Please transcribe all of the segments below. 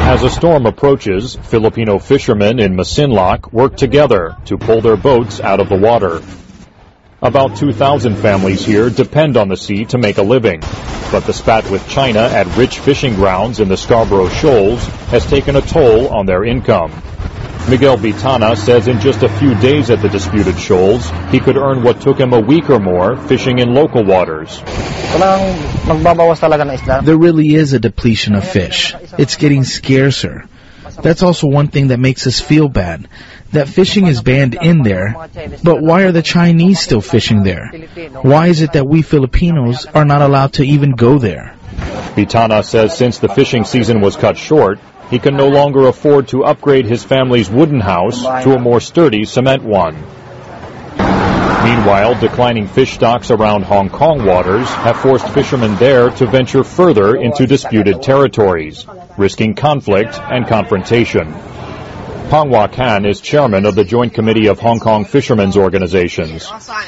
As a storm approaches, Filipino fishermen in Masinloc work together to pull their boats out of the water. About 2,000 families here depend on the sea to make a living, but the spat with China at rich fishing grounds in the Scarborough Shoals has taken a toll on their income. Miguel Bitana says in just a few days at the disputed shoals, he could earn what took him a week or more fishing in local waters. There really is a depletion of fish. It's getting scarcer. That's also one thing that makes us feel bad, that fishing is banned in there, but why are the Chinese still fishing there? Why is it that we Filipinos are not allowed to even go there? Bitana says since the fishing season was cut short, he can no longer afford to upgrade his family's wooden house to a more sturdy cement one. Meanwhile, declining fish stocks around Hong Kong waters have forced fishermen there to venture further into disputed territories, risking conflict and confrontation. Pang Wah Kan is chairman of the Joint Committee of Hong Kong Fishermen's Organizations.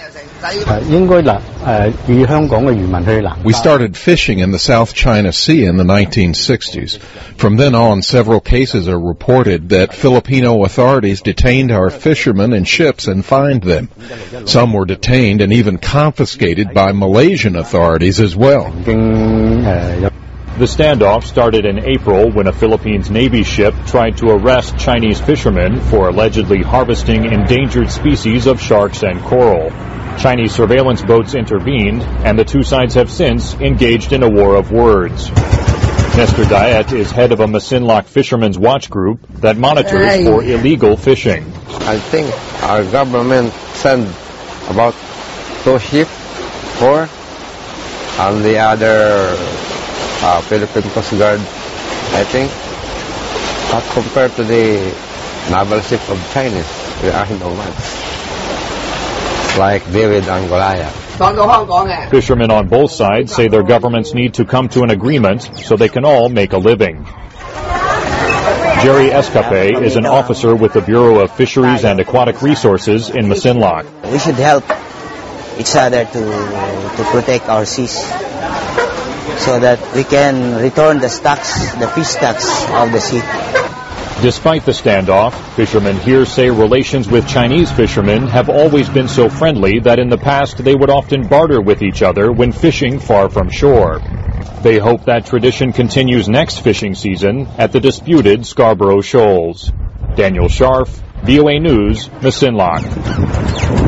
We started fishing in the South China Sea in the 1960s. From then on, several cases are reported that Filipino authorities detained our fishermen and ships and fined them. Some were detained and even confiscated by Malaysian authorities as well. The standoff started in April when a Philippines Navy ship tried to arrest Chinese fishermen for allegedly harvesting endangered species of sharks and coral. Chinese surveillance boats intervened, and the two sides have since engaged in a war of words. Nestor Diet is head of a Masinloc fishermen's watch group that monitors for illegal fishing. I think our government sent about 2 ships, 4, and the other Philippine Coast Guard, I think. But compared to the naval ship of Chinese, we are no much. Like David and Goliath. Fishermen on both sides say their governments need to come to an agreement so they can all make a living. Jerry Escape is an officer with the Bureau of Fisheries and Aquatic Resources in Masinloc. We should help each other to protect our seas so that we can return the fish stocks of the sea. Despite the standoff, fishermen here say relations with Chinese fishermen have always been so friendly that in the past they would often barter with each other when fishing far from shore. They hope that tradition continues next fishing season at the disputed Scarborough Shoals. Daniel Scharf, VOA News, Masinloc.